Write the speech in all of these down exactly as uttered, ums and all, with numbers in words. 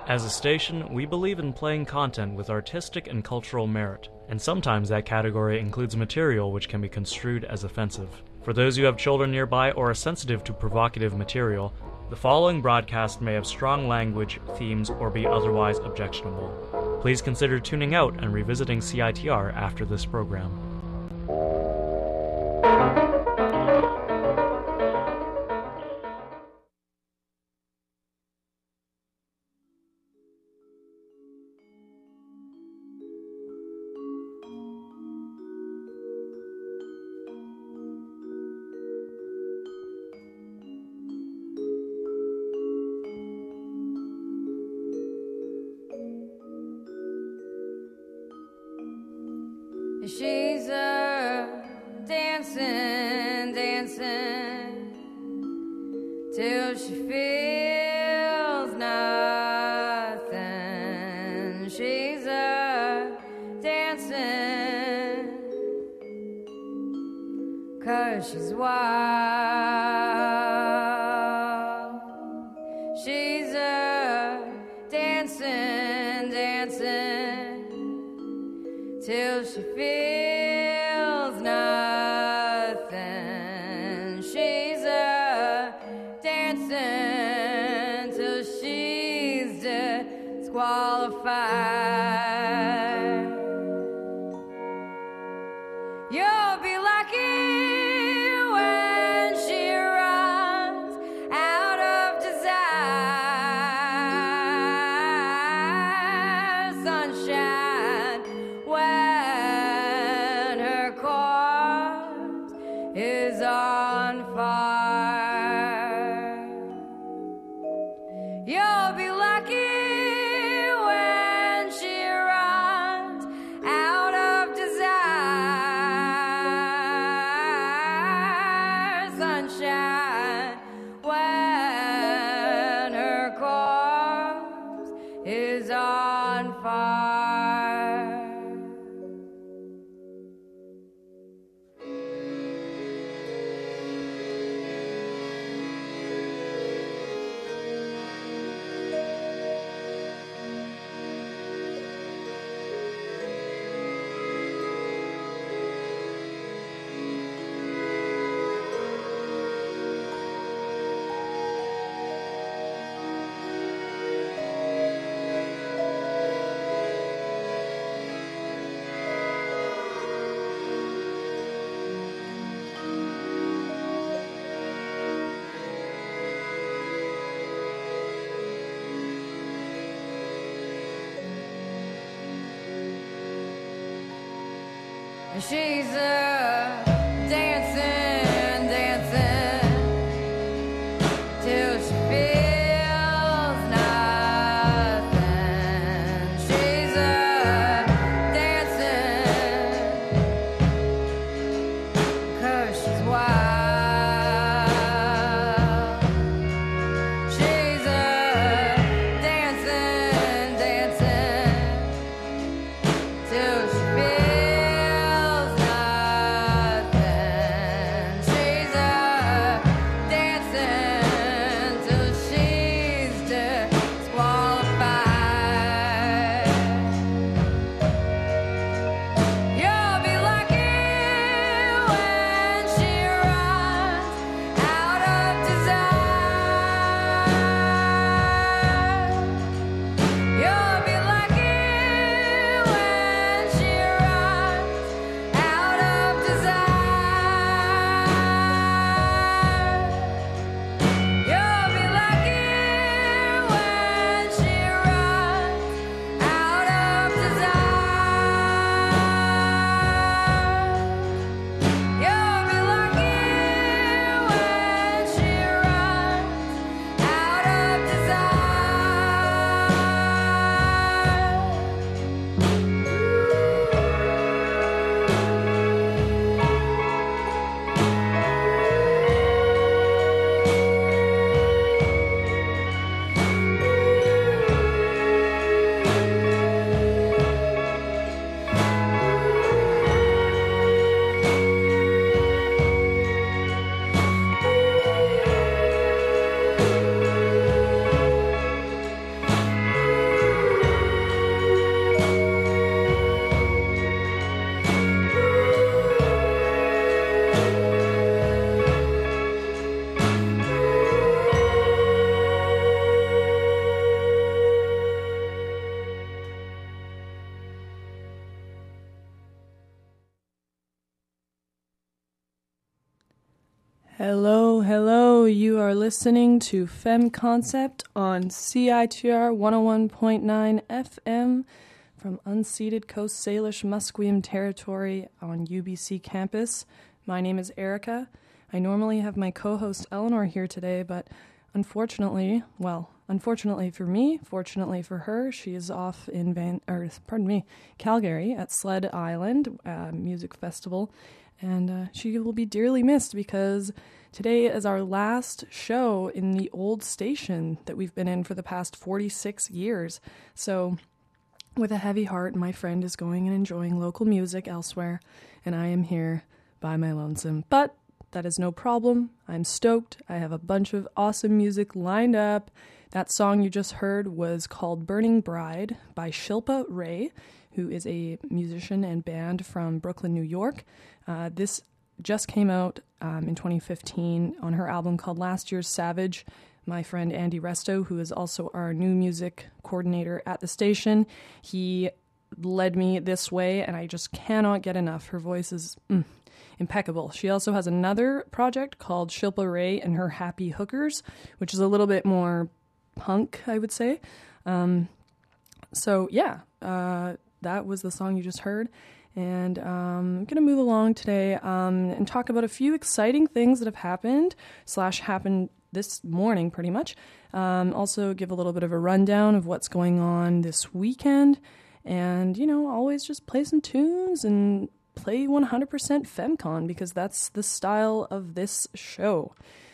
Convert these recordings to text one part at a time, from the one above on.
As a station, we believe in playing content with artistic and cultural merit, and sometimes that category includes material which can be construed as offensive. For those who have children nearby or are sensitive to provocative material, the following broadcast may have strong language, themes, or be otherwise objectionable. Please consider tuning out and revisiting C I T R after this program. She's a dancing, dancing till she feels nothing. She's a dancing 'cause she's wild. She's a dancing, dancing till she feels nothing. She's a dancing till she's disqualified. You'll be lucky when she runs out of desire. Sunshine when her corpse is on fire. You'll be lucky when she runs out of desire. Sunshine when her corpse is on fire. She's a dancing, dancing till she feels nothing. She's a dancing 'cause she's wild. She's a dancing, dancing till she feels nothing. Hello, hello. You are listening to Fem Concept on C I T R one oh one point nine F M from unceded Coast Salish Musqueam territory on U B C campus. My name is Erica. I normally have my co-host Eleanor here today, but unfortunately, well, unfortunately for me, fortunately for her, she is off in Van, or pardon me, Calgary at Sled Island uh, Music Festival. And uh, she will be dearly missed because today is our last show in the old station that we've been in for the past forty-six years. So with a heavy heart, my friend is going and enjoying local music elsewhere, and I am here by my lonesome. But that is no problem. I'm stoked. I have a bunch of awesome music lined up. That song you just heard was called Burning Bride by Shilpa Ray, who is a musician and band from Brooklyn, New York. Uh, this just came out um, in twenty fifteen on her album called Last Year's Savage. My friend Andy Resto, who is also our new music coordinator at the station, he led me this way, and I just cannot get enough. Her voice is mm, impeccable. She also has another project called Shilpa Ray and Her Happy Hookers, which is a little bit more punk, I would say. Um, so, yeah, uh, that was the song you just heard. And um, I'm going to move along today um, and talk about a few exciting things that have happened, slash happened this morning pretty much. Um, also give a little bit of a rundown of what's going on this weekend. And, you know, always just play some tunes and play one hundred percent FemCon because that's the style of this show.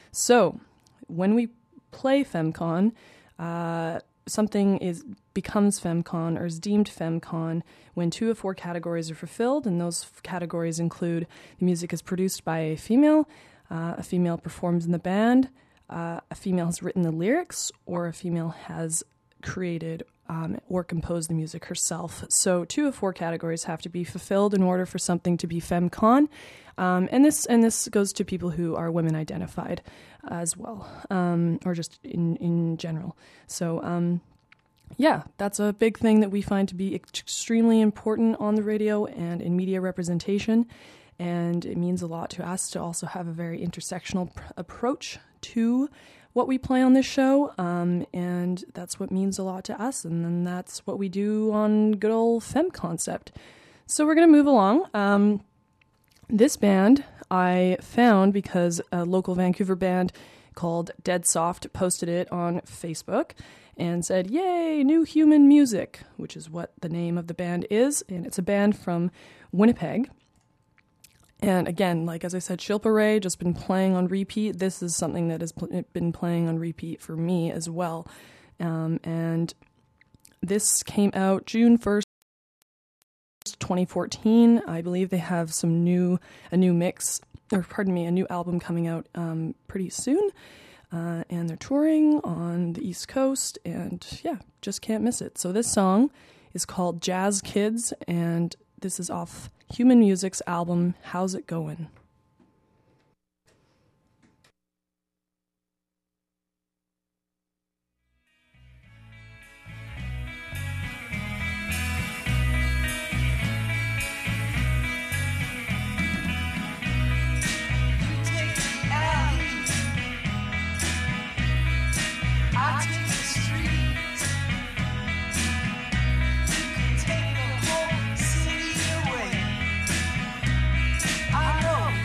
So when we play FemCon, uh, something is becomes FemCon or is deemed FemCon when two of four categories are fulfilled, and those f- categories include the music is produced by a female, uh, a female performs in the band, uh, a female has written the lyrics, or a female has created um, or composed the music herself. So two of four categories have to be fulfilled in order for something to be FemCon, um, and this and this goes to people who are women identified as well, um, or just in in general. So. Um, Yeah, that's a big thing that we find to be extremely important on the radio and in media representation, and it means a lot to us to also have a very intersectional pr- approach to what we play on this show, um, and that's what means a lot to us, and then that's what we do on good old Fem Concept. So we're going to move along. Um, this band I found because a local Vancouver band called Dead Soft posted it on Facebook and said, yay, new human music, which is what the name of the band is. And it's a band from Winnipeg. And again, like as I said, Shilpa Ray just been playing on repeat. This is something that has pl- been playing on repeat for me as well. Um, and this came out June first, twenty fourteen. I believe they have some new, a new mix, or pardon me, a new album coming out um, pretty soon. Uh, and they're touring on the East Coast, and yeah, just can't miss it. So this song is called Jazz Kids, and this is off Human Music's album, How's It Goin'? I know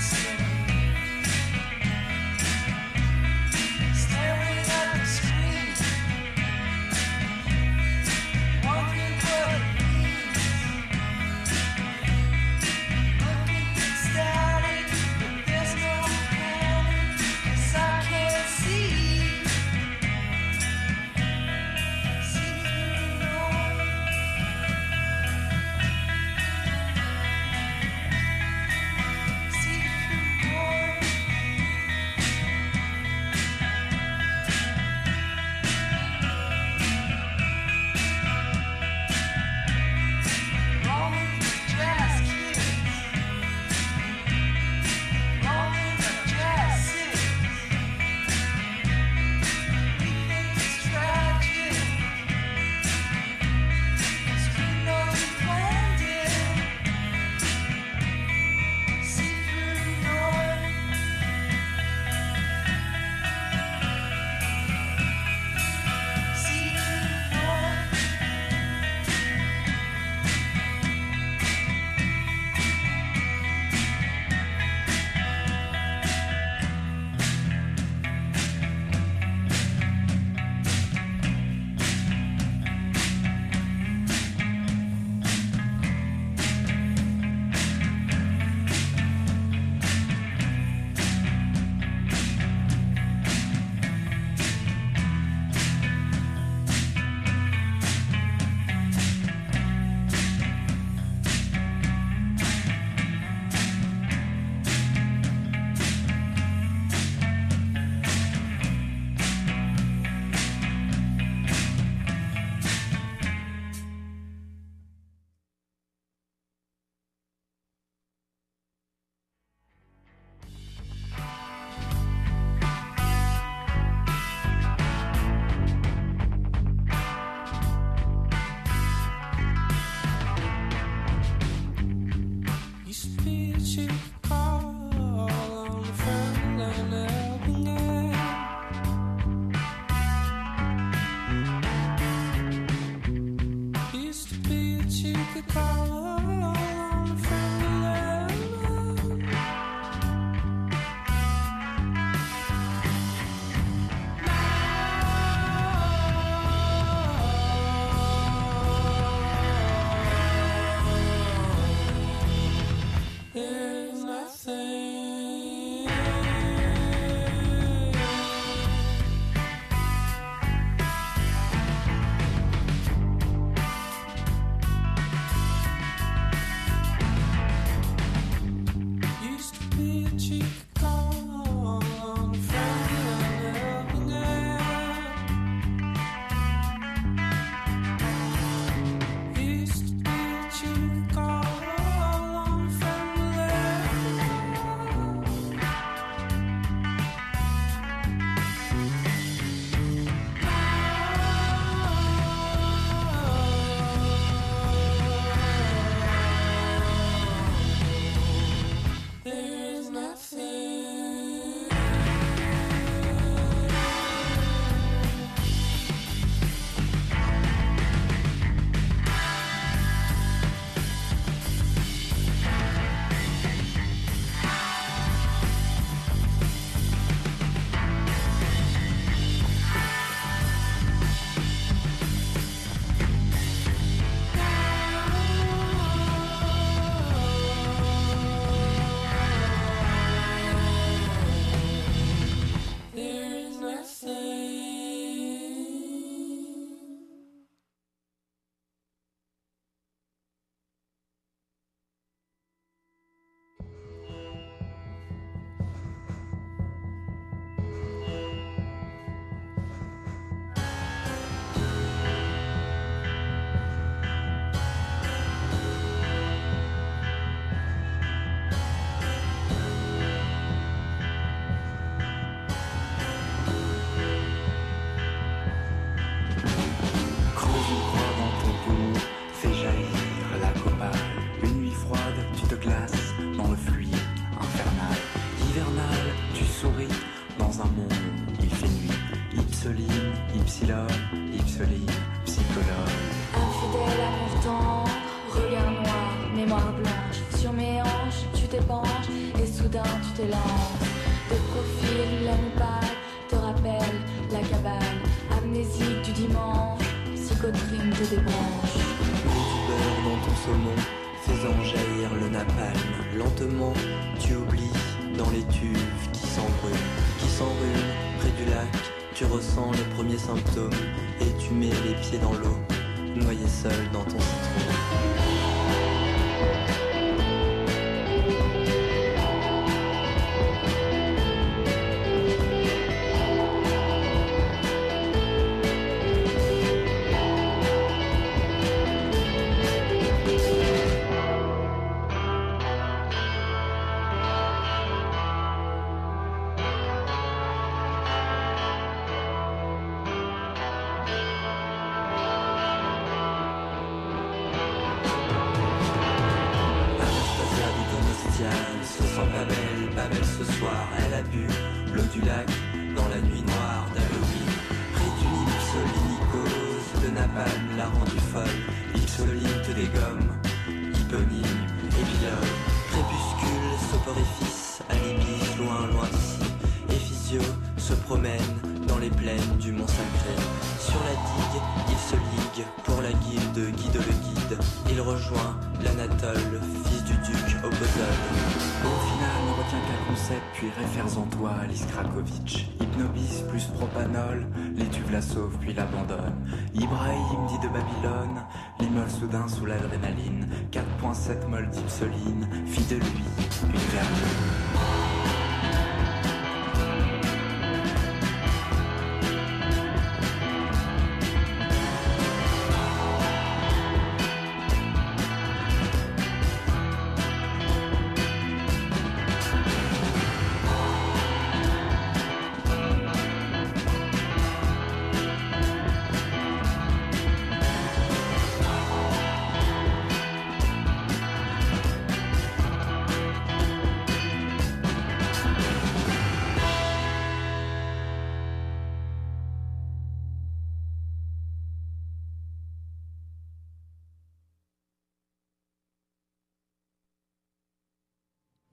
Hypnobis plus propanol, l'étuve la sauve puis l'abandonne. Ibrahim dit de Babylone, l'immole soudain sous l'adrénaline. quatre virgule sept mol d'Ipsoline, fit de lui une vermine.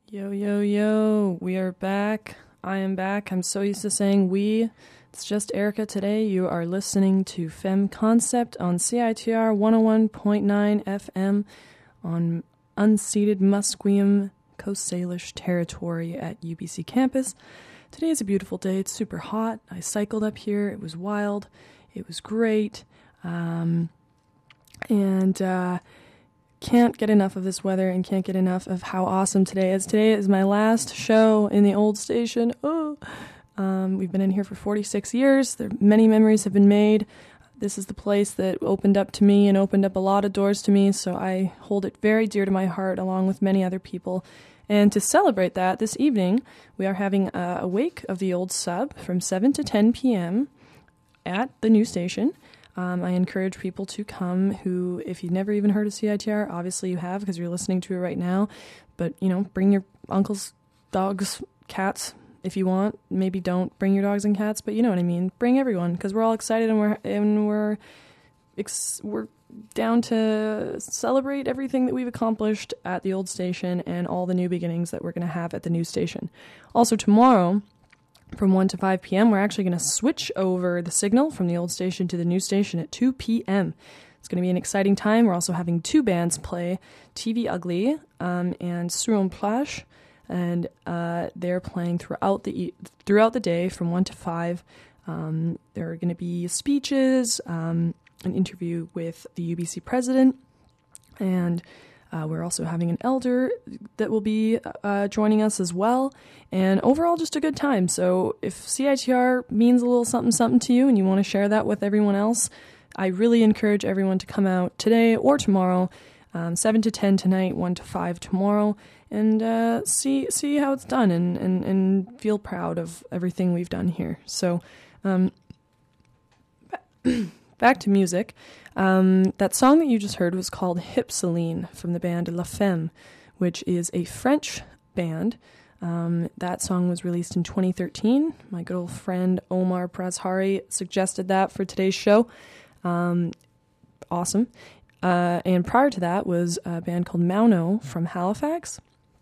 Yo, yo, yo, we are back. I am back. I'm so used to saying we. It's just Erica today. You are listening to Femme Concept on C I T R one oh one point nine F M on unceded Musqueam, Coast Salish territory at U B C campus. Today is a beautiful day. It's super hot. I cycled up here. It was wild. It was great. Um, and, uh, can't get enough of this weather and can't get enough of how awesome today is. Today is my last show in the old station. Oh, um, we've been in here for forty-six years. There many memories have been made. This is the place that opened up to me and opened up a lot of doors to me, so I hold it very dear to my heart along with many other people. And to celebrate that, this evening, we are having a, a wake of the old sub from seven to ten p.m. at the new station. Um, I encourage people to come who, if you've never even heard of C I T R, obviously you have because you're listening to it right now. But, you know, bring your uncles, dogs, cats if you want. Maybe don't bring your dogs and cats, but you know what I mean. Bring everyone because we're all excited and we're and we're ex- we're down to celebrate everything that we've accomplished at the old station and all the new beginnings that we're going to have at the new station. Also tomorrow, from one to five p.m., we're actually going to switch over the signal from the old station to the new station at two p.m. It's going to be an exciting time. We're also having two bands play, T V Ugly um, and Sur une Plage, and uh, they're playing throughout the e- throughout the day from one to five. Um, there are going to be speeches, um, an interview with the U B C president, and Uh, we're also having an elder that will be uh, joining us as well. And overall, just a good time. So if C I T R means a little something something to you and you want to share that with everyone else, I really encourage everyone to come out today or tomorrow, um, seven to ten tonight, one to five tomorrow, and uh, see see how it's done and, and, and feel proud of everything we've done here. So um, back to music. Um, that song that you just heard was called Hypsaline from the band La Femme, which is a French band. Um, that song was released in twenty thirteen. My good old friend Omar Prazhari suggested that for today's show. Um, awesome. Uh, and prior to that was a band called Mauno from Halifax.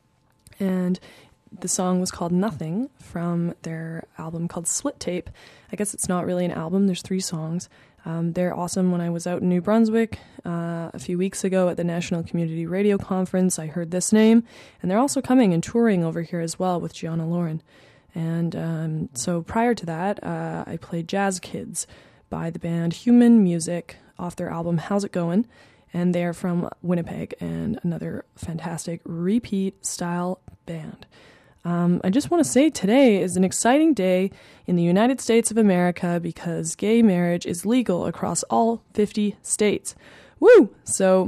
And the song was called Nothing from their album called Split Tape. I guess it's not really an album. There's three songs. Um, they're awesome. When I was out in New Brunswick uh, a few weeks ago at the National Community Radio Conference, I heard this name. And they're also coming and touring over here as well with Gianna Lauren. And um, so prior to that, uh, I played Jazz Kids by the band Human Music off their album How's It Goin'? And they're from Winnipeg and another fantastic repeat style band. Um, I just want to say today is an exciting day in the United States of America because gay marriage is legal across all fifty states. Woo! So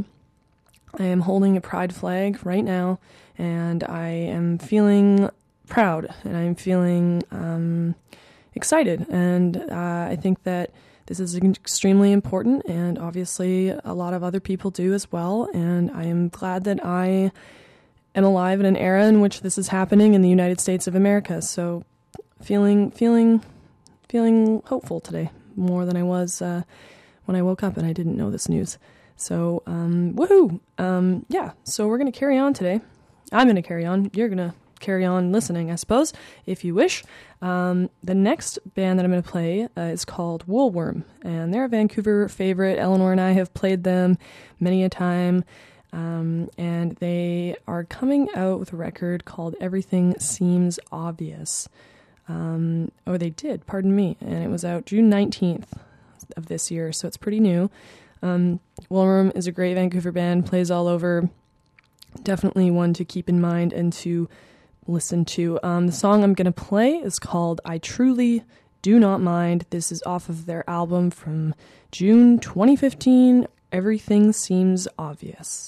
I am holding a pride flag right now, and I am feeling proud, and I'm feeling um, excited, and uh, I think that this is extremely important, and obviously a lot of other people do as well, and I am glad that I am alive in an era in which this is happening in the United States of America. So feeling feeling, feeling hopeful today, more than I was uh, when I woke up and I didn't know this news. So, um, woohoo! Um, yeah, so we're going to carry on today. I'm going to carry on. You're going to carry on listening, I suppose, if you wish. Um, the next band that I'm going to play uh, is called Woolworm, and they're a Vancouver favorite. Eleanor and I have played them many a time. Um, and they are coming out with a record called Everything Seems Obvious. Um, oh, they did, pardon me. And it was out June nineteenth of this year, so it's pretty new. Um, Woolworm is a great Vancouver band, plays all over. Definitely one to keep in mind and to listen to. Um, the song I'm going to play is called I Truly Do Not Mind. This is off of their album from June twenty fifteen, Everything Seems Obvious.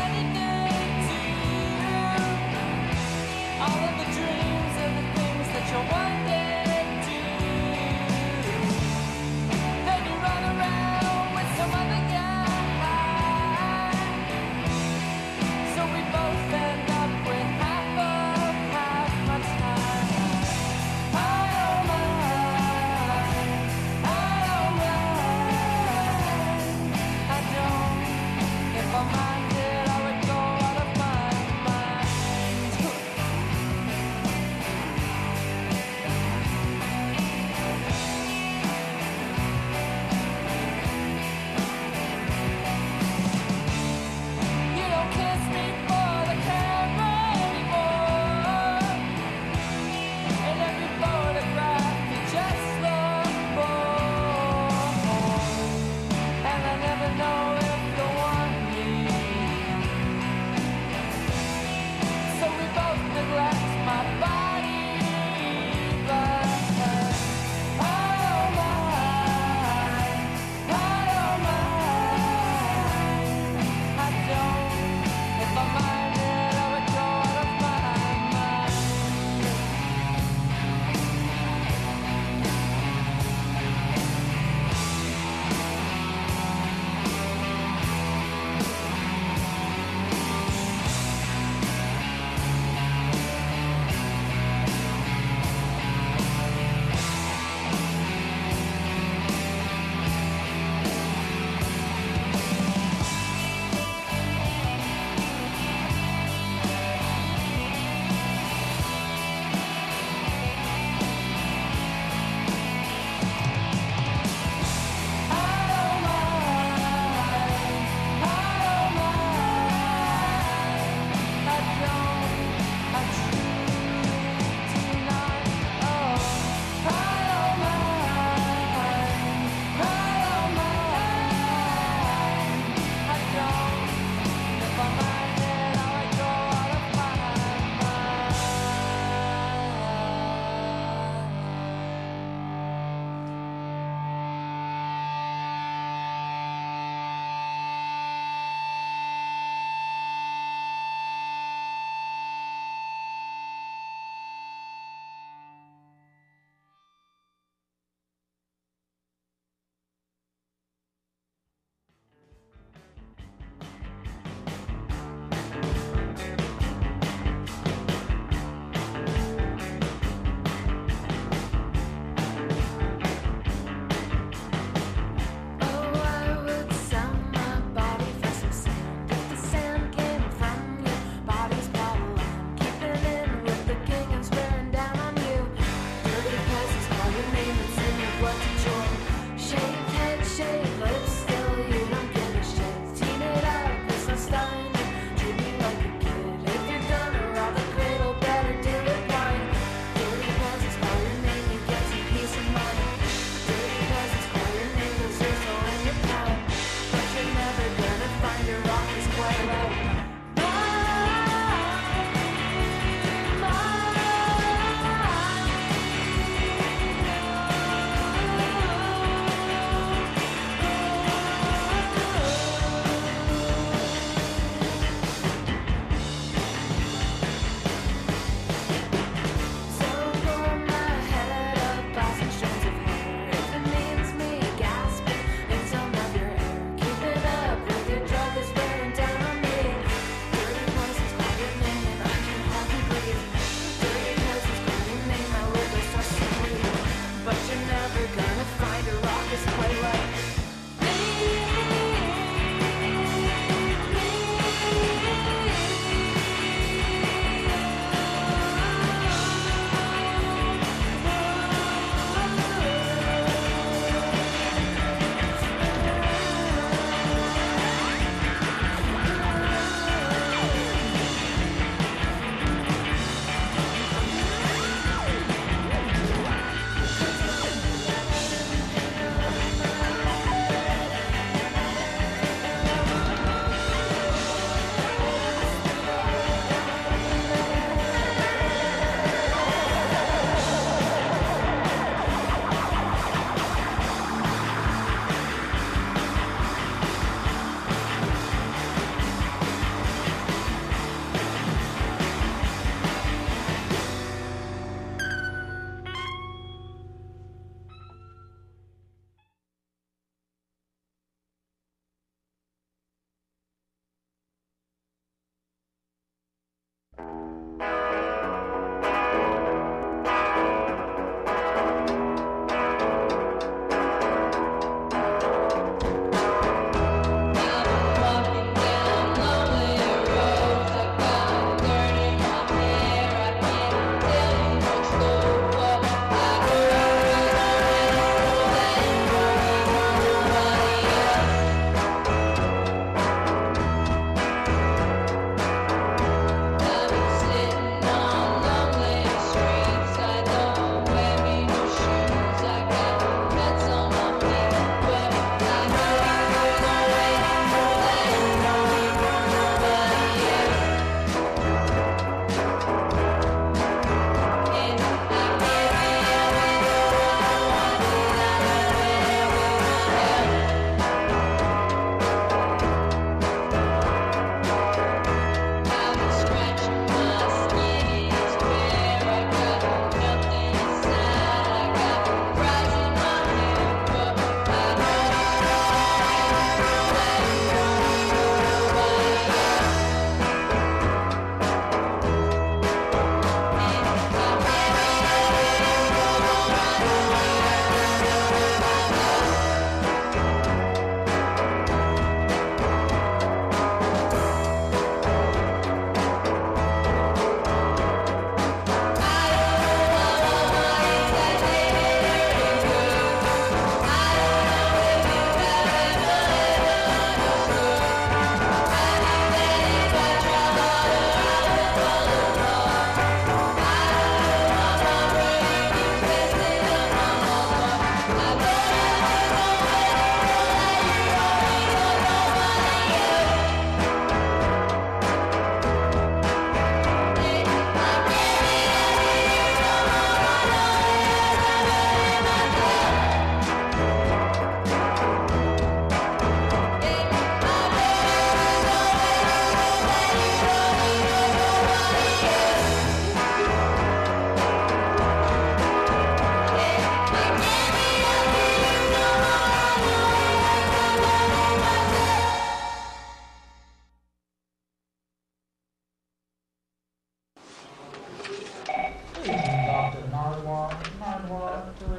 All of the dreams and the things that you're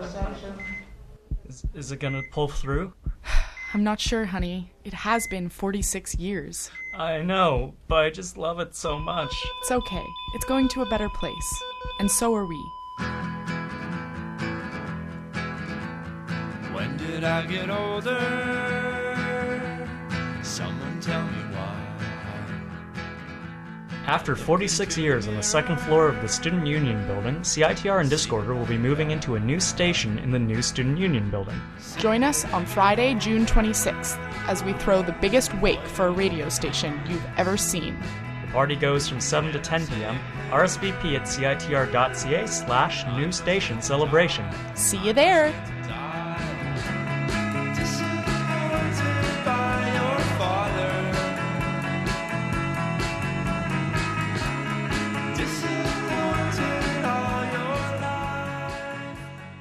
Is, is it gonna pull through? I'm not sure, honey. It has been forty-six years. I know, but I just love it so much. It's okay. It's going to a better place. And so are we. When did I get older? Someone tell me why. After forty-six years on the second floor of the Student Union building, C I T R and Discorder will be moving into a new station in the new Student Union building. Join us on Friday, June twenty-sixth, as we throw the biggest wake for a radio station you've ever seen. The party goes from seven to ten p.m. R S V P at citr.ca slash new station celebration. See you there! Disappointed by your father. Disappointed all your life.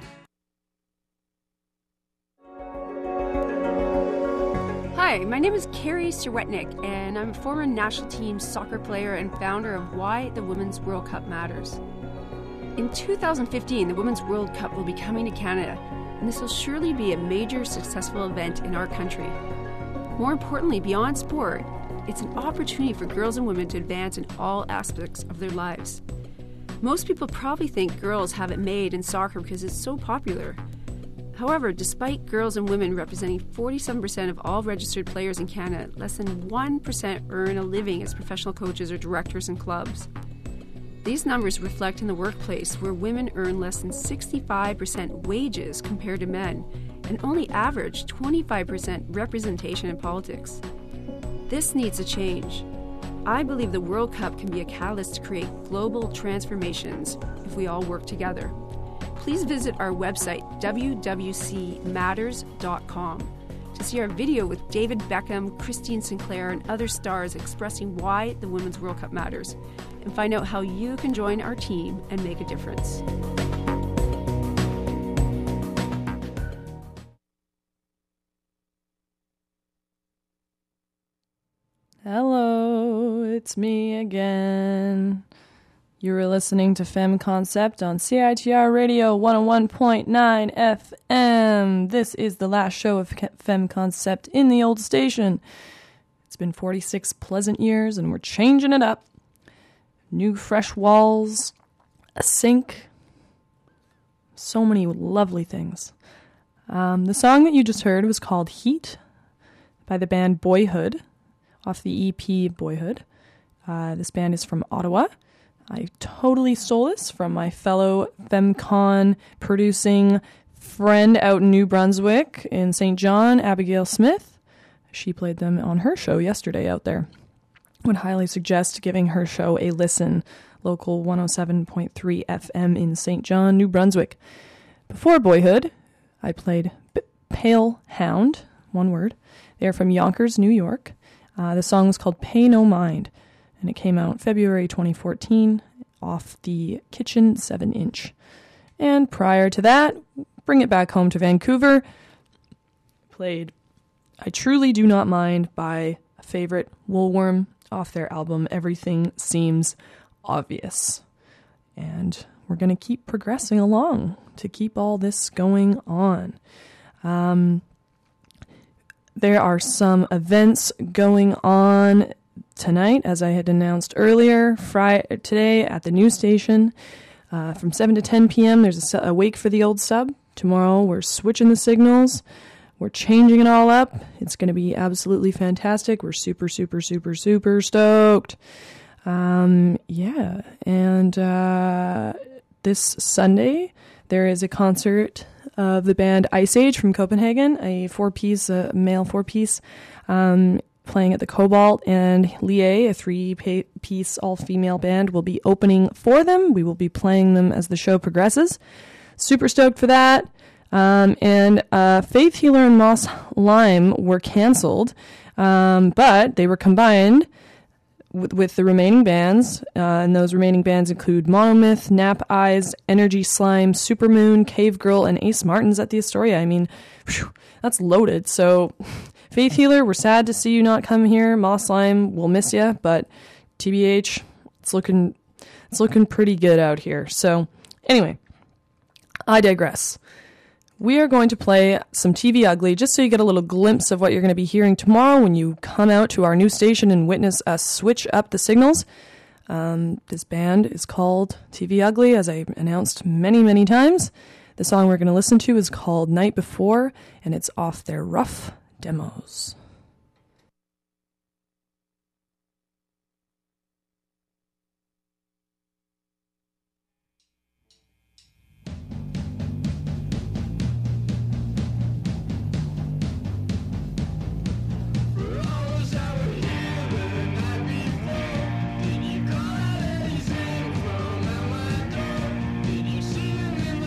Hi, my name is Carrie Serwetnik, and I'm a former national team soccer player and founder of Why the Women's World Cup Matters. In two thousand fifteen, the Women's World Cup will be coming to Canada, and this will surely be a major successful event in our country. More importantly, beyond sport, it's an opportunity for girls and women to advance in all aspects of their lives. Most people probably think girls have it made in soccer because it's so popular. However, despite girls and women representing forty-seven percent of all registered players in Canada, less than one percent earn a living as professional coaches or directors in clubs. These numbers reflect in the workplace where women earn less than sixty-five percent wages compared to men and only average twenty-five percent representation in politics. This needs to change. I believe the World Cup can be a catalyst to create global transformations if we all work together. Please visit our website, w w c matters dot com, to see our video with David Beckham, Christine Sinclair, and other stars expressing why the Women's World Cup matters, and find out how you can join our team and make a difference. Hello, it's me again. You were listening to Femme Concept on C I T R Radio one oh one point nine F M. This is the last show of Femme Concept in the old station. It's been forty-six pleasant years, and we're changing it up. New fresh walls, a sink, so many lovely things. Um, the song that you just heard was called Heat by the band Boyhood, off the E P Boyhood. Uh, this band is from Ottawa. I totally stole this from my fellow FemCon producing friend out in New Brunswick in Saint John, Abigail Smith. She played them on her show yesterday out there. Would highly suggest giving her show a listen. Local one oh seven point three F M in Saint John, New Brunswick. Before Boyhood, I played B- Pale Hound, one word. They're from Yonkers, New York. Uh, the song was called Pay No Mind, and it came out February twenty fourteen off the Kitchen seven inch. And prior to that, bring it back home to Vancouver, played I Truly Do Not Mind by a favorite, Woolworm, off their album Everything Seems Obvious. And we're going to keep progressing along to keep all this going on. Um, there are some events going on tonight, as I had announced earlier, Friday, today at the news station. Uh, from seven to ten p.m., there's a, a wake for the old sub. Tomorrow, we're switching the signals. We're changing it all up. It's going to be absolutely fantastic. We're super, super, super, super stoked. Um, yeah, and uh, this Sunday, there is a concert of the band Ice Age from Copenhagen, a four-piece, a male four-piece, um, playing at the Cobalt, and Lie, a three-piece all-female band, will be opening for them. We will be playing them as the show progresses. Super stoked for that. Um, and uh, Faith Healer and Moss Lime were canceled, um, but they were combined with, with the remaining bands, uh, and those remaining bands include Monomyth, Nap Eyes, Energy Slime, Supermoon, Cave Girl, and Ace Martins at the Astoria. I mean, whew, that's loaded. So Faith Healer, we're sad to see you not come here. Moss Slime, we'll miss you, but T B H, it's looking it's looking pretty good out here. So anyway, I digress. We are going to play some T V Ugly just so you get a little glimpse of what you're going to be hearing tomorrow when you come out to our new station and witness us switch up the signals. Um, this band is called T V Ugly, as I announced many, many times. The song we're going to listen to is called Night Before, and it's off their Rough Demos.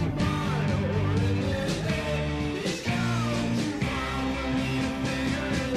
It's gone too far when you figure it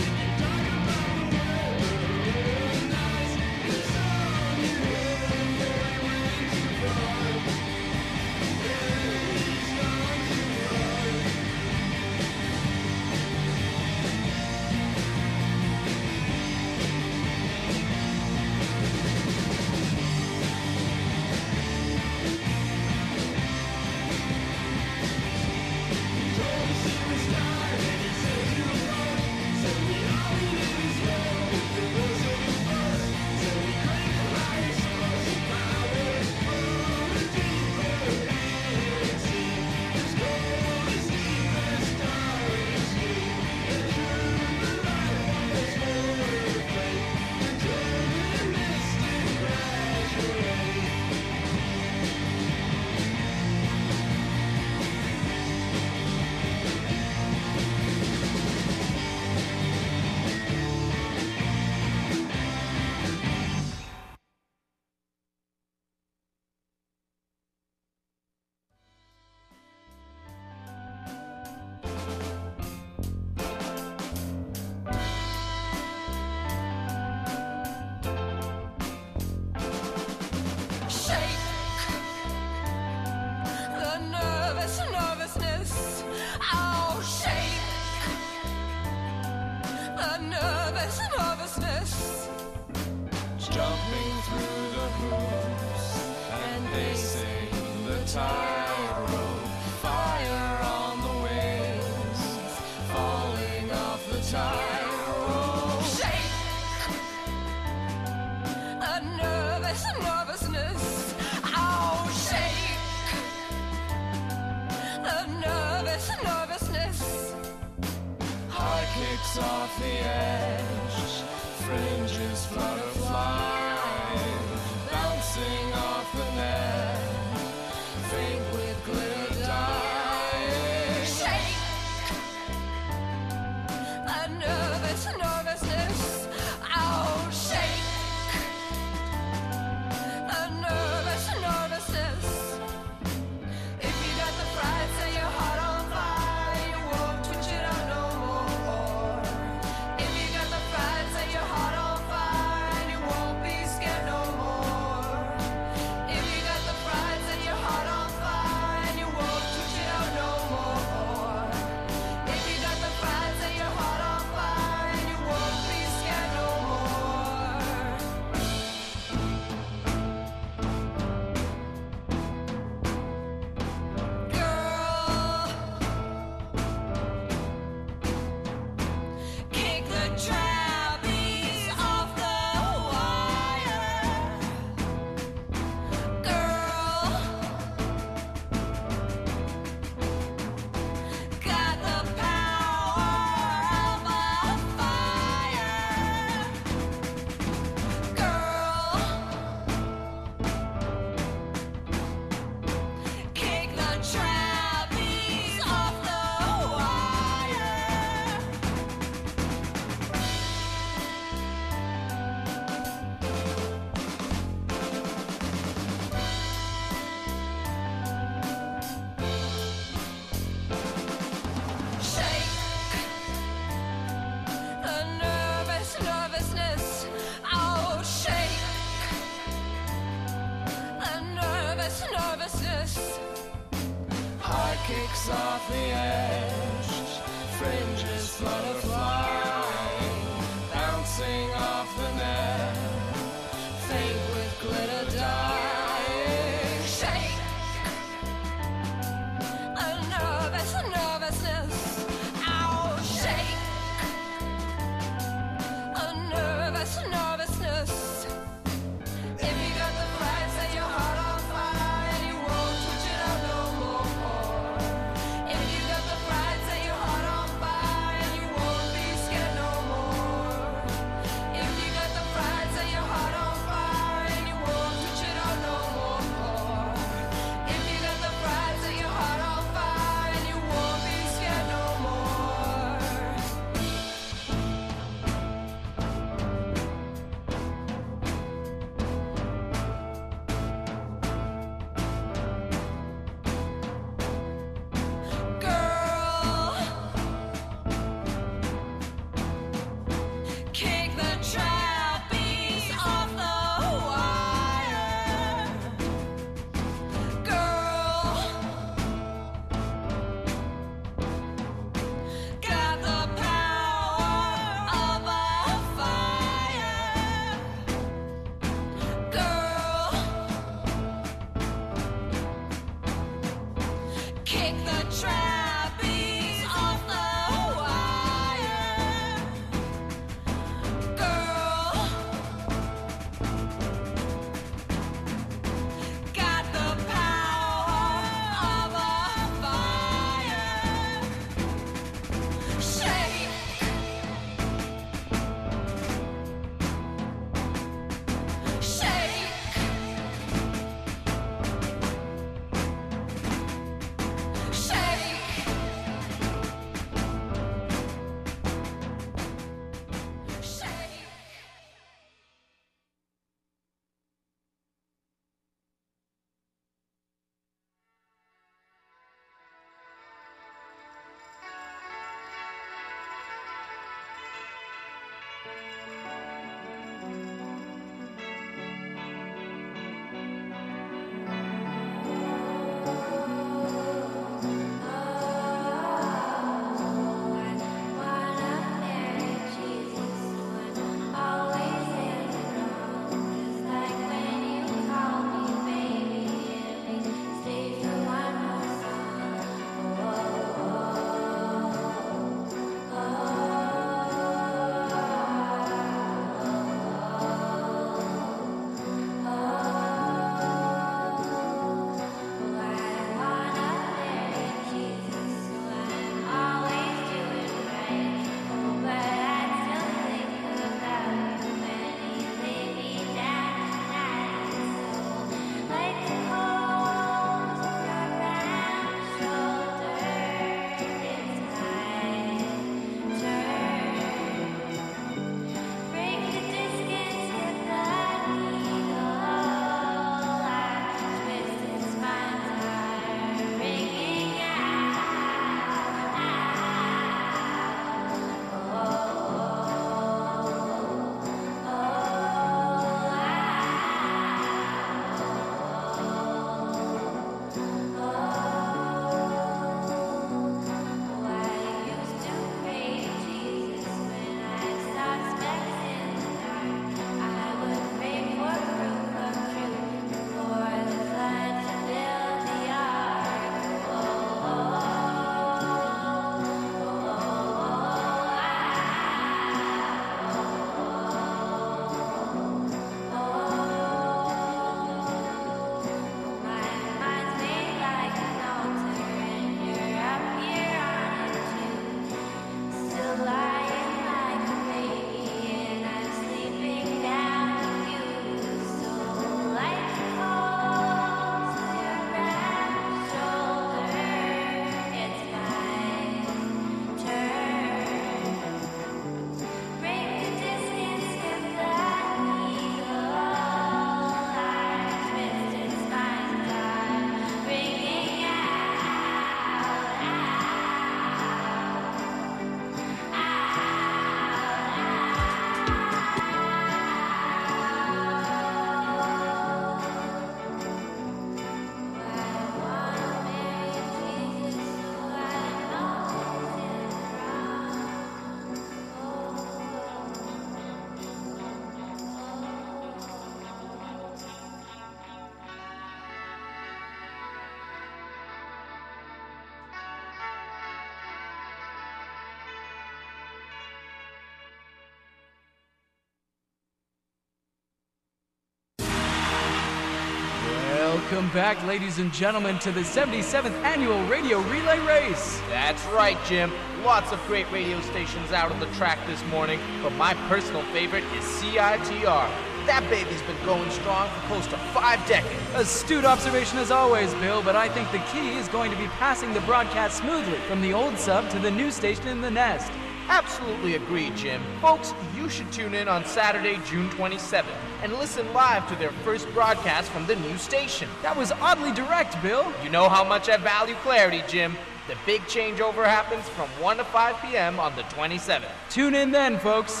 Welcome back, ladies and gentlemen, to the seventy-seventh Annual Radio Relay Race. That's right, Jim. Lots of great radio stations out on the track this morning, but my personal favorite is C I T R. That baby's been going strong for close to five decades. Astute observation as always, Bill, but I think the key is going to be passing the broadcast smoothly from the old sub to the new station in the nest. Absolutely agreed, Jim. Folks, you should tune in on Saturday, June twenty-seventh, and listen live to their first broadcast from the new station. That was oddly direct, Bill. You know how much I value clarity, Jim. The big changeover happens from one to five p.m. on the twenty-seventh. Tune in then, folks.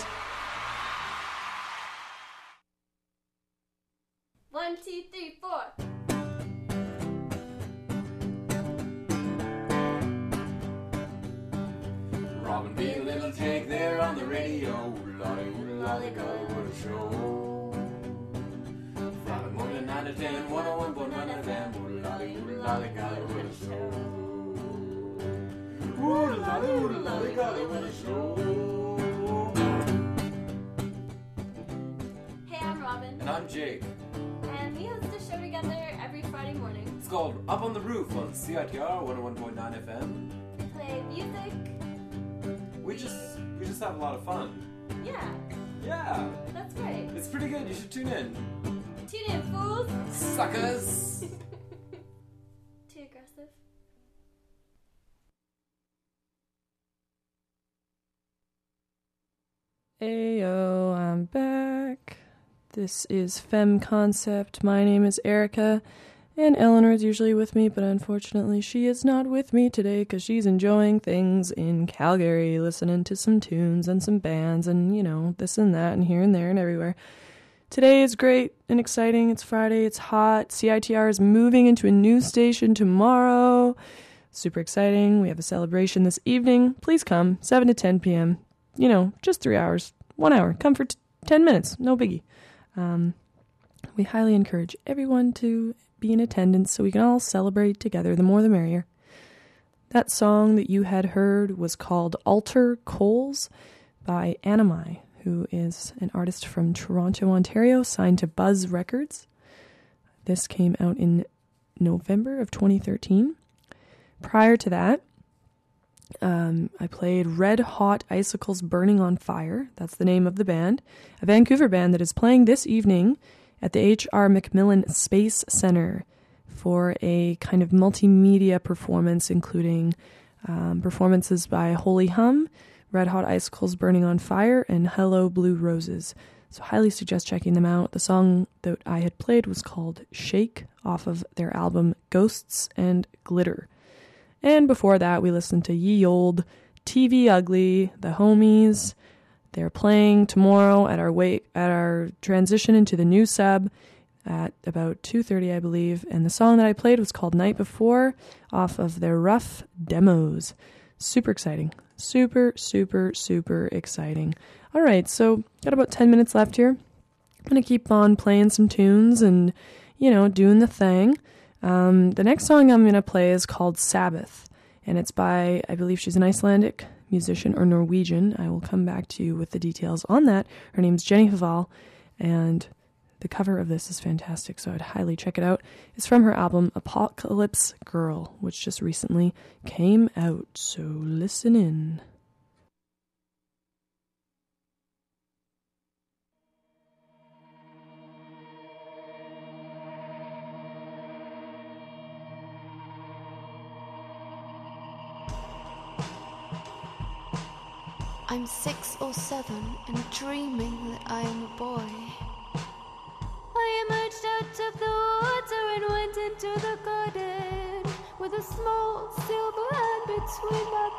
One, two, three, four. Robin B. and Little Jake, they're on the radio. Lolly, lolly, golly, what a show. Friday morning, nine to ten, one oh one point nine F M. Lolly, lolly, golly, what a show. Ooh, lolly, ooh, lolly, golly, what a show. Hey, I'm Robin. And I'm Jake. And we host a show together every Friday morning. It's called Up on the Roof on C I T R one oh one point nine F M. We play music. We just, we just have a lot of fun. Yeah. Yeah. That's right. It's pretty good. You should tune in. Tune in, fools. Suckers. Too aggressive. Ayo, I'm back. This is Fem Concept. My name is Erica, And Eleanor is usually with me, but unfortunately she is not with me today because she's enjoying things in Calgary, listening to some tunes and some bands and, you know, this and that and here and there and everywhere. Today is great and exciting. It's Friday. It's hot. C I T R is moving into a new station tomorrow. Super exciting. We have a celebration this evening. Please come, seven to ten p.m. You know, just three hours, one hour. Come for t- ten minutes. No biggie. Um, we highly encourage everyone to be in attendance so we can all celebrate together. The more the merrier. That song that you had heard was called Alter Coles by Anamai, who is an artist from Toronto, Ontario, signed to Buzz Records. This came out in November of twenty thirteen. Prior to that, um, I played Red Hot Icicles Burning on Fire. That's the name of the band. A Vancouver band that is playing this evening at the H R McMillan Space Center for a kind of multimedia performance, including um, performances by Holy Hum, Red Hot Icicles Burning on Fire, and Hello Blue Roses. So highly suggest checking them out. The song that I had played was called Shake off of their album Ghosts and Glitter. And before that, we listened to Ye Olde, T V Ugly, The Homies. They're playing tomorrow at our wait at our transition into the new sub at about two thirty, I believe. And the song that I played was called Night Before off of their Rough Demos. Super exciting. Super, super, super exciting. All right, so got about ten minutes left here. I'm going to keep on playing some tunes and, you know, doing the thing. Um, the next song I'm going to play is called Sabbath. And it's by, I believe she's an Icelandic musician or Norwegian. I will come back to you with the details on that. Her name's Jenny Hval, and the cover of this is fantastic, so I'd highly check it out. It's from her album Apocalypse Girl, which just recently came out, so listen in. I'm six or seven and dreaming that I am a boy. I emerged out of the water and went into the garden with a small silver hand between my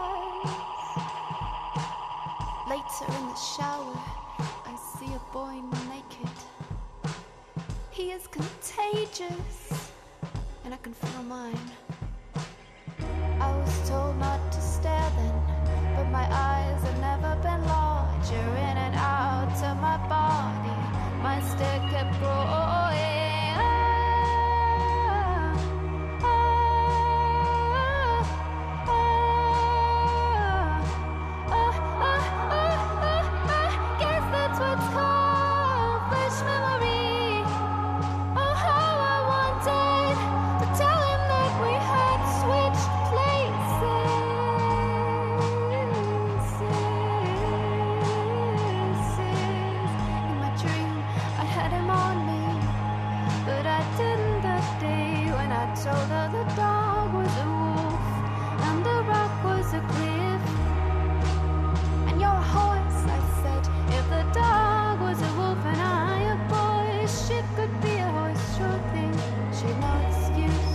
thighs. Later in the shower, I see a boy naked. He is contagious, and I can feel mine. I was told not to stare then, but my eyes have never been larger. In and out of my body, my stare kept growing. Ah, ah, ah, ah, ah, ah, ah. Guess that's what's called fresh memory. Oh, how I wanted to tell him that we had switched places. In my dream, I had him on me, but I didn't that day when I told her the dog was a wolf and the rock was a cliff. And you're a horse, I said. If the dog was a wolf and I a boy, she could be a horse, sure thing. She'd no excuse.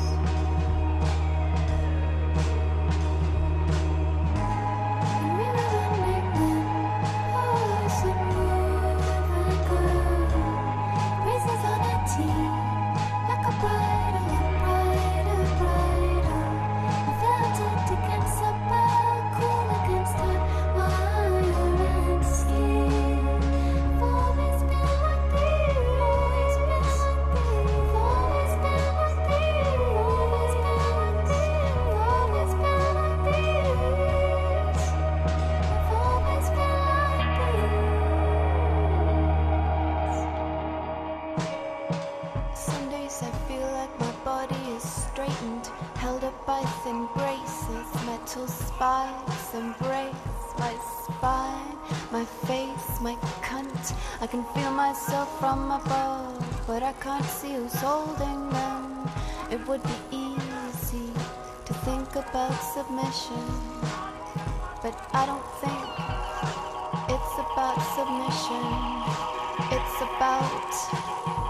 And we were the nickname, horse and wolf and girl. Braces on her teeth, like a bridle, brighter, brighter. I felt it against her back, cool against her wire and skin. I've always been like this, always been like this. I've always been like this, always been like this. I've always been like this. I've always been like this. Some days I feel like my body is straightened, held up by thin braces. Metal spikes embrace my spine, my face, my cunt. I can feel myself from above, but I can't see who's holding them. It would be easy to think about submission, but I don't think it's about submission. It's about